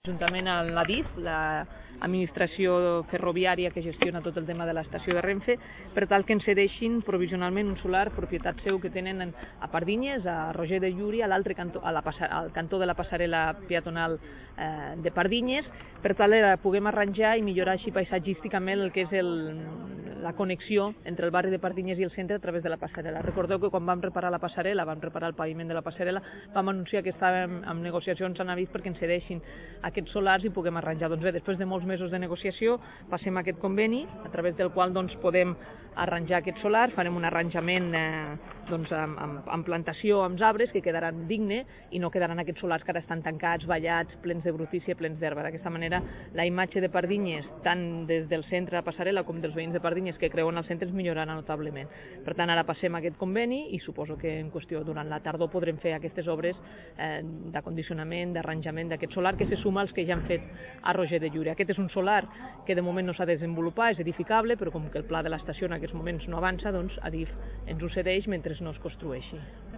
juntament amb l'Adif, l'administració ferroviària que gestiona tot el tema de l'estació de Renfe, per tal que ens cedeixin provisionalment un solar propietat seu que tenen a Pardinyes, a Roger de Llúria, a l'altre cantó, al cantó de la passarel·la peatonal de Pardinyes, per tal que puguem arranjar i millorar així paisatgísticament el que és la connexió entre el barri de Pardinyes i el centre a través de la passarel·la. Recordeu que quan vam reparar la passarel·la, vam reparar el paviment de la passarel·la, vam anunciar que estàvem en negociacions amb Adif perquè ens cedeixin aquests solars i puguem arranjar. Doncs bé, després de molts mesos de negociació, passem aquest conveni, a través del qual podem arranjar aquest solar, farem un arranjament amb plantació, amb arbres, que quedaran digne i no quedaran aquests solars que ara estan tancats, ballats, plens de brutícia, plens d'herba. D'aquesta manera, la imatge de Pardinyes, tant des del centre de Passarel·la com dels veïns de Pardinyes que creuen al centre, es millorarà notablement. Per tant, ara passem aquest conveni i suposo que en qüestió durant la tardor podrem fer aquestes obres d'acondicionament, d'arranjament d'aquest solar que se suma als que ja han fet a Roger de Llúria. Aquest és un solar que de moment no s'ha de desenvolupar, és edificable, però com que el pla de l'estació en aquests moments no avança, doncs Adif ens ho cedeix mentre no es construeixi.